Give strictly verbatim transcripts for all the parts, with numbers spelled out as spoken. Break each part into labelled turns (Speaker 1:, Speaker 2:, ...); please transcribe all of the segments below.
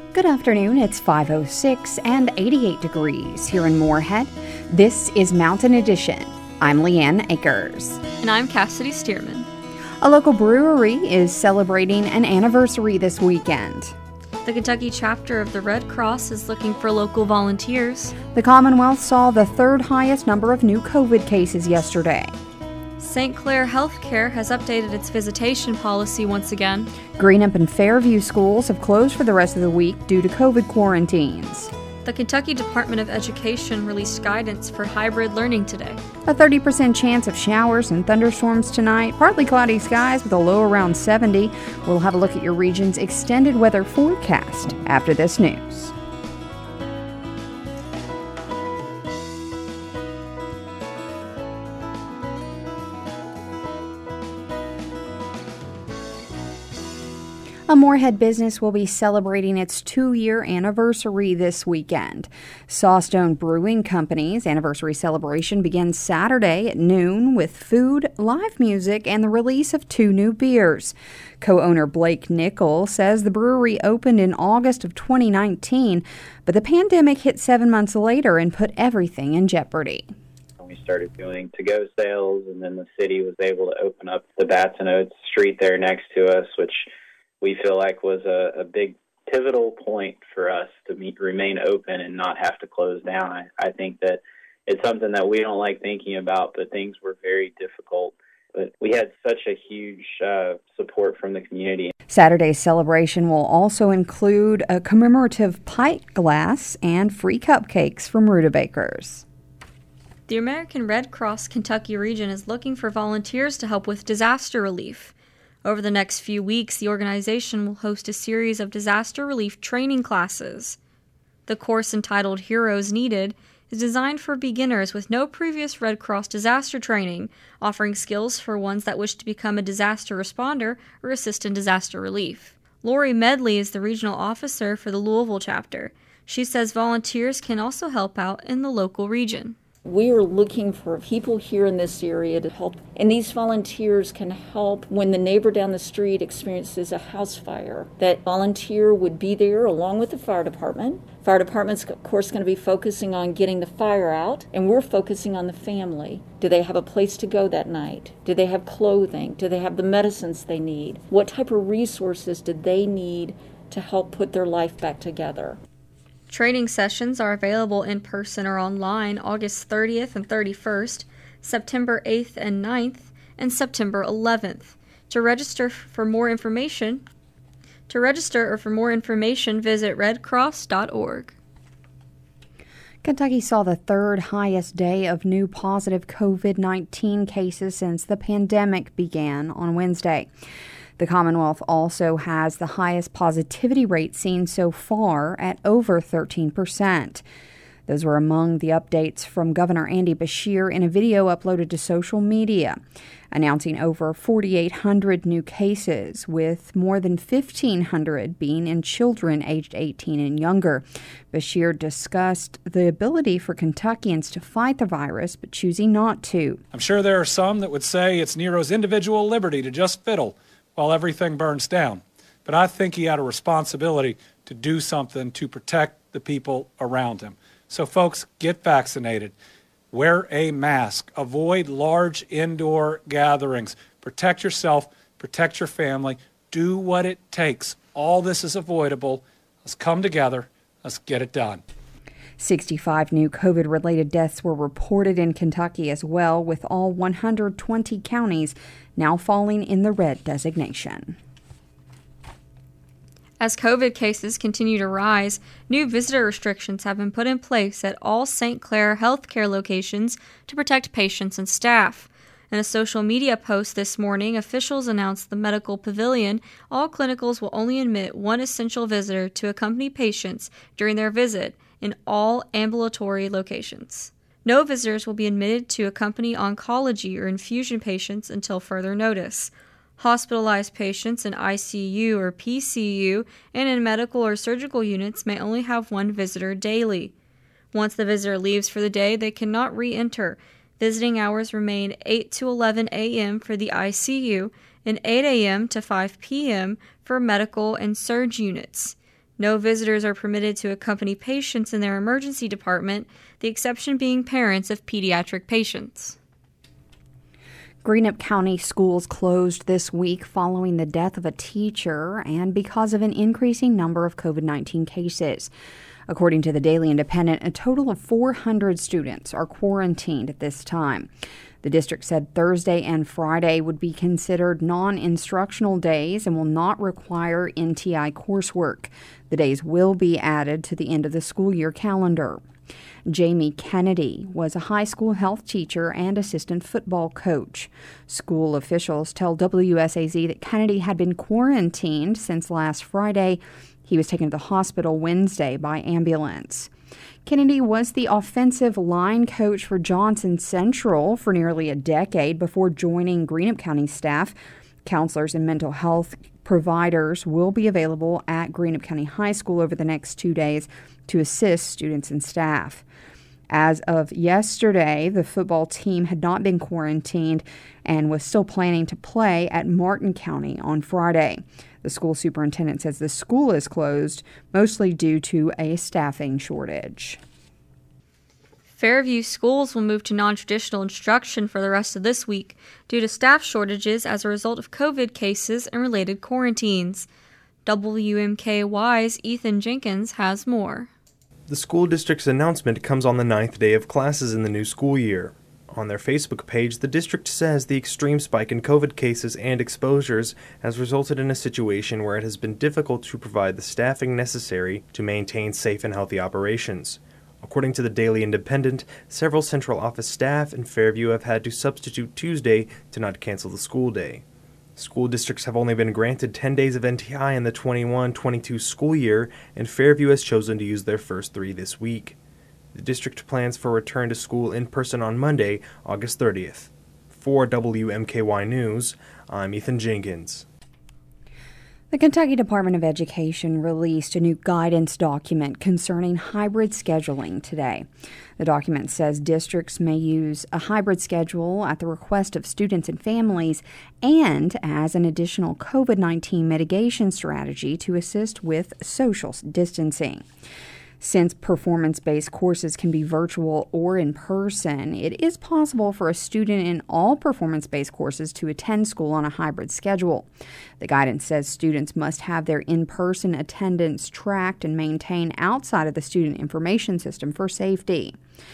Speaker 1: Good afternoon. It's five oh six and eighty-eight degrees here in Moorhead. This is Mountain Edition. I'm Leanne Akers.
Speaker 2: And I'm Cassidy Stearman.
Speaker 1: A local brewery is celebrating an anniversary this weekend.
Speaker 2: The Kentucky chapter of the Red Cross is looking for local volunteers.
Speaker 1: The Commonwealth saw the third highest number of new COVID cases yesterday.
Speaker 2: Saint Clair Healthcare has updated its visitation policy once again.
Speaker 1: Greenup and Fairview schools have closed for the rest of the week due to COVID quarantines.
Speaker 2: The Kentucky Department of Education released guidance for hybrid learning today.
Speaker 1: A thirty percent chance of showers and thunderstorms tonight. Partly cloudy skies with a low around seventy. We'll have a look at your region's extended weather forecast after this news. A Moorhead business will be celebrating its two-year anniversary this weekend. Sawstone Brewing Company's anniversary celebration begins Saturday at noon with food, live music, and the release of two new beers. Co-owner Blake Nickel says the brewery opened in August of twenty nineteen, but the pandemic hit seven months later and put everything in jeopardy.
Speaker 3: We started doing to-go sales, and then the city was able to open up the Bats and Oats street there next to us, which we feel like was a, a big pivotal point for us to meet, remain open and not have to close down. I, I think that it's something that we don't like thinking about, but things were very difficult. But we had such a huge uh, support from the community.
Speaker 1: Saturday's celebration will also include a commemorative pint glass and free cupcakes from Rudabakers.
Speaker 2: The American Red Cross Kentucky region is looking for volunteers to help with disaster relief. Over the next few weeks, the organization will host a series of disaster relief training classes. The course, entitled Heroes Needed, is designed for beginners with no previous Red Cross disaster training, offering skills for ones that wish to become a disaster responder or assist in disaster relief. Lori Medley is the regional officer for the Louisville chapter. She says volunteers can also help out in the local region.
Speaker 4: We are looking for people here in this area to help, and these volunteers can help when the neighbor down the street experiences a house fire. That volunteer would be there along with the fire department. Fire department's, of course, going to be focusing on getting the fire out, and we're focusing on the family. Do they have a place to go that night? Do they have clothing? Do they have the medicines they need? What type of resources do they need to help put their life back together?
Speaker 2: Training sessions are available in person or online August thirtieth and thirty-first, September eighth and ninth, and September eleventh. To register for more information, to register or for more information, visit red cross dot org.
Speaker 1: Kentucky saw the third highest day of new positive COVID nineteen cases since the pandemic began on Wednesday. The Commonwealth also has the highest positivity rate seen so far at over thirteen percent. Those were among the updates from Governor Andy Beshear in a video uploaded to social media, announcing over forty-eight hundred new cases, with more than fifteen hundred being in children aged eighteen and younger. Beshear discussed the ability for Kentuckians to fight the virus, but choosing not to.
Speaker 5: I'm sure there are some that would say it's Nero's individual liberty to just fiddle while everything burns down. But I think he had a responsibility to do something to protect the people around him. So folks, get vaccinated. Wear a mask. Avoid large indoor gatherings. Protect yourself. Protect your family. Do what it takes. All this is avoidable. Let's come together. Let's get it done.
Speaker 1: sixty-five new COVID-related deaths were reported in Kentucky as well, with all one hundred twenty counties now falling in the red designation.
Speaker 2: As COVID cases continue to rise, new visitor restrictions have been put in place at all Saint Clair healthcare locations to protect patients and staff. In a social media post this morning, officials announced the medical pavilion. All clinicals will only admit one essential visitor to accompany patients during their visit in all ambulatory locations. No visitors will be admitted to accompany oncology or infusion patients until further notice. Hospitalized patients in I C U or P C U and in medical or surgical units may only have one visitor daily. Once the visitor leaves for the day, they cannot re-enter. Visiting hours remain eight to eleven a.m. for the I C U and eight a.m. to five p.m. for medical and surge units. No visitors are permitted to accompany patients in their emergency department, the exception being parents of pediatric patients.
Speaker 1: Greenup County schools closed this week following the death of a teacher and because of an increasing number of COVID nineteen cases. According to the Daily Independent, a total of four hundred students are quarantined at this time. The district said Thursday and Friday would be considered non-instructional days and will not require N T I coursework. The days will be added to the end of the school year calendar. Jamie Kennedy was a high school health teacher and assistant football coach. School officials tell W S A Z that Kennedy had been quarantined since last Friday. He was taken to the hospital Wednesday by ambulance. Kennedy was the offensive line coach for Johnson Central for nearly a decade before joining Greenup County staff. Counselors and mental health providers will be available at Greenup County High School over the next two days to assist students and staff. As of yesterday, the football team had not been quarantined and was still planning to play at Martin County on Friday. The school superintendent says the school is closed, mostly due to a staffing shortage.
Speaker 2: Fairview schools will move to non-traditional instruction for the rest of this week due to staff shortages as a result of COVID cases and related quarantines. W M K Y's Ethan Jenkins has more.
Speaker 6: The school district's announcement comes on the ninth day of classes in the new school year. On their Facebook page, the district says the extreme spike in COVID cases and exposures has resulted in a situation where it has been difficult to provide the staffing necessary to maintain safe and healthy operations. According to the Daily Independent, several central office staff in Fairview have had to substitute Tuesday to not cancel the school day. School districts have only been granted ten days of N T I in the twenty-one twenty-two school year, and Fairview has chosen to use their first three this week. The district plans for return to school in person on Monday, August thirtieth. For W M K Y News, I'm Ethan Jenkins.
Speaker 1: The Kentucky Department of Education released a new guidance document concerning hybrid scheduling today. The document says districts may use a hybrid schedule at the request of students and families and as an additional COVID nineteen mitigation strategy to assist with social distancing. Since performance-based courses can be virtual or in person, it is possible for a student in all performance-based courses to attend school on a hybrid schedule. The guidance says students must have their in-person attendance tracked and maintained outside of the student information system for safety.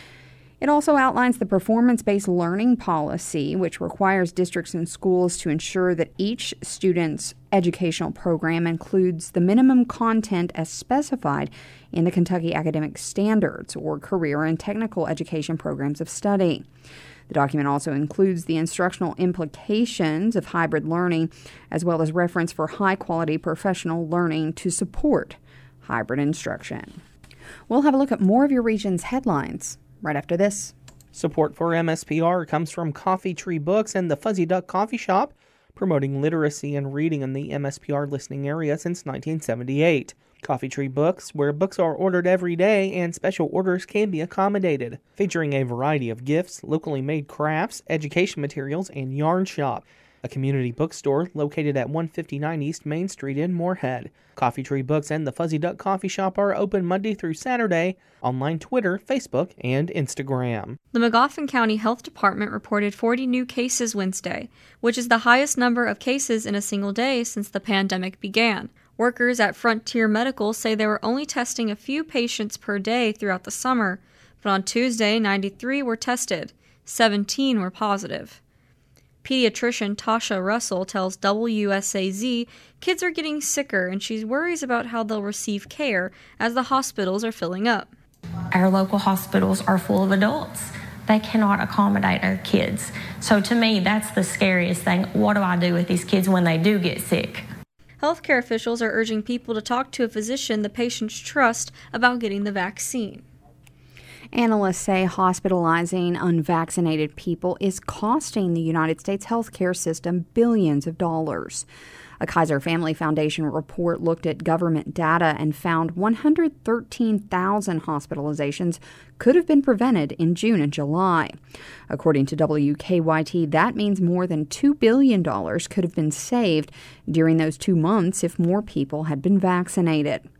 Speaker 1: It also outlines the performance-based learning policy, which requires districts and schools to ensure that each student's educational program includes the minimum content as specified in the Kentucky Academic Standards or career and technical education programs of study. The document also includes the instructional implications of hybrid learning, as well as reference for high-quality professional learning to support hybrid instruction. We'll have a look at more of your region's headlines right after this.
Speaker 7: Support for M S P R comes from Coffee Tree Books and the Fuzzy Duck Coffee Shop, promoting literacy and reading in the M S P R listening area since nineteen seventy-eight. Coffee Tree Books, where books are ordered every day and special orders can be accommodated, featuring a variety of gifts, locally made crafts, education materials, and yarn shop. A community bookstore located at one fifty-nine East Main Street in Moorhead. Coffee Tree Books and the Fuzzy Duck Coffee Shop are open Monday through Saturday, online Twitter, Facebook, and Instagram.
Speaker 2: The Magoffin County Health Department reported forty new cases Wednesday, which is the highest number of cases in a single day since the pandemic began. Workers at Frontier Medical say they were only testing a few patients per day throughout the summer, but on Tuesday, ninety-three were tested. seventeen were positive. Pediatrician Tasha Russell tells W S A Z kids are getting sicker and she worries about how they'll receive care as the hospitals are filling up.
Speaker 8: Our local hospitals are full of adults. They cannot accommodate our kids. So to me, that's the scariest thing. What do I do with these kids when they do get sick?
Speaker 2: Healthcare officials are urging people to talk to a physician the patients trust about getting the vaccine.
Speaker 1: Analysts say hospitalizing unvaccinated people is costing the United States healthcare system billions of dollars. A Kaiser Family Foundation report looked at government data and found one hundred thirteen thousand hospitalizations could have been prevented in June and July. According to W K Y T, that means more than two billion dollars could have been saved during those two months if more people had been vaccinated.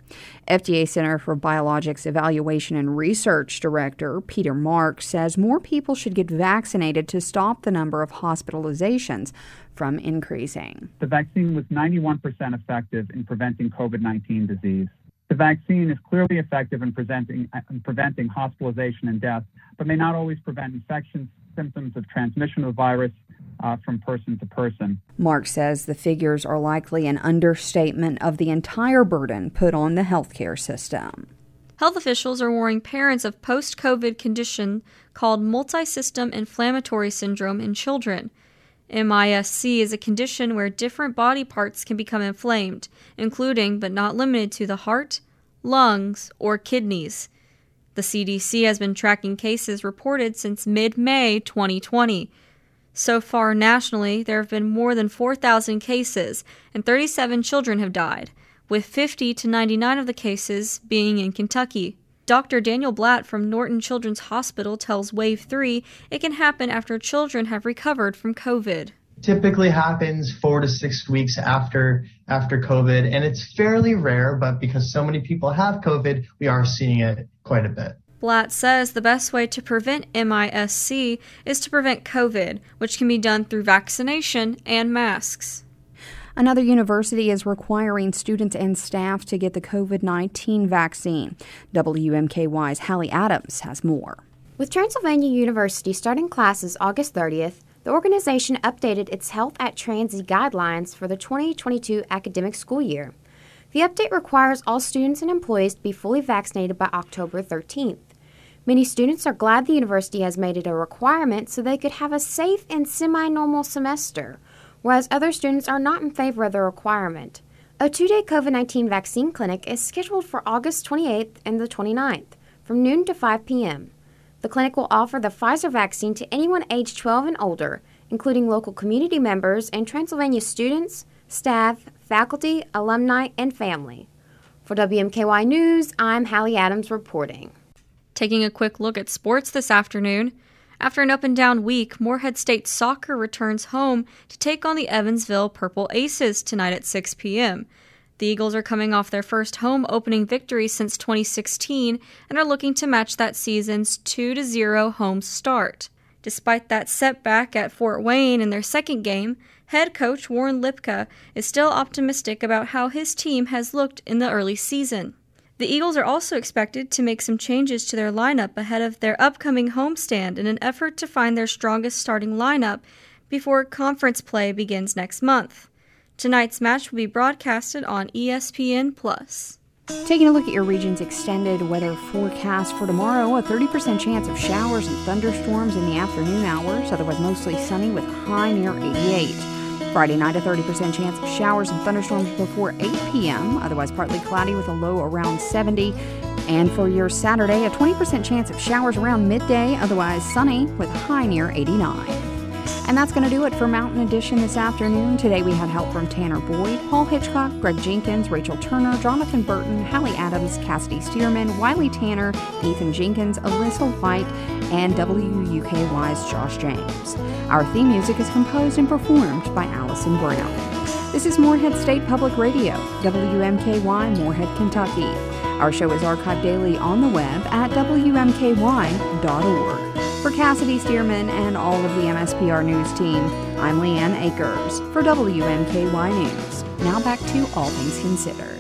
Speaker 1: F D A Center for Biologics Evaluation and Research Director Peter Marks says more people should get vaccinated to stop the number of hospitalizations from increasing.
Speaker 9: The vaccine was ninety-one percent effective in preventing COVID nineteen disease. The vaccine is clearly effective in, presenting, in preventing hospitalization and death, but may not always prevent infections, symptoms of transmission of the virus uh, from person to person.
Speaker 1: Mark says the figures are likely an understatement of the entire burden put on the healthcare system.
Speaker 2: Health officials are warning parents of post-COVID condition called multisystem inflammatory syndrome in children. M I S C is a condition where different body parts can become inflamed, including but not limited to the heart, lungs, or kidneys. The C D C has been tracking cases reported since mid-May twenty twenty. So far nationally, there have been more than four thousand cases, and thirty-seven children have died, with fifty to ninety-nine of the cases being in Kentucky. Doctor Daniel Blatt from Norton Children's Hospital tells Wave three it can happen after children have recovered from COVID.
Speaker 10: Typically happens four to six weeks after after COVID, and it's fairly rare, but because so many people have COVID, we are seeing it quite a bit.
Speaker 2: Blatt says the best way to prevent M I S C is to prevent COVID, which can be done through vaccination and masks.
Speaker 1: Another university is requiring students and staff to get the COVID nineteen vaccine. W M K Y's Hallie Adams has more.
Speaker 11: With Transylvania University starting classes August thirtieth, the organization updated its Health at Transy guidelines for the twenty twenty-two academic school year. The update requires all students and employees to be fully vaccinated by October thirteenth. Many students are glad the university has made it a requirement so they could have a safe and semi-normal semester, whereas other students are not in favor of the requirement. A two-day COVID nineteen vaccine clinic is scheduled for August twenty-eighth and the twenty-ninth, from noon to five p.m. The clinic will offer the Pfizer vaccine to anyone aged twelve and older, including local community members and Transylvania students, staff, faculty, alumni, and family. For W M K Y News, I'm Hallie Adams reporting.
Speaker 2: Taking a quick look at sports this afternoon. After an up-and-down week, Morehead State Soccer returns home to take on the Evansville Purple Aces tonight at six p.m. The Eagles are coming off their first home opening victory since twenty sixteen and are looking to match that season's two to zero home start. Despite that setback at Fort Wayne in their second game, head coach Warren Lipka is still optimistic about how his team has looked in the early season. The Eagles are also expected to make some changes to their lineup ahead of their upcoming homestand in an effort to find their strongest starting lineup before conference play begins next month. Tonight's match will be broadcasted on E S P N plus.
Speaker 1: Taking a look at your region's extended weather forecast for tomorrow, a thirty percent chance of showers and thunderstorms in the afternoon hours, otherwise mostly sunny with a high near eighty-eight. Friday night, a thirty percent chance of showers and thunderstorms before eight p.m., otherwise partly cloudy with a low around seventy. And for your Saturday, a twenty percent chance of showers around midday, otherwise sunny with a high near eighty-nine. And that's going to do it for Mountain Edition this afternoon. Today we had help from Tanner Boyd, Paul Hitchcock, Greg Jenkins, Rachel Turner, Jonathan Burton, Hallie Adams, Cassidy Stearman, Wiley Tanner, Ethan Jenkins, Alyssa White, and W U K Y's Josh James. Our theme music is composed and performed by Allison Brown. This is Morehead State Public Radio, W M K Y, Morehead, Kentucky. Our show is archived daily on the web at W M K Y dot org. For Cassidy Stearman and all of the M S P R News team, I'm Leanne Akers for W M K Y News. Now back to All Things Considered.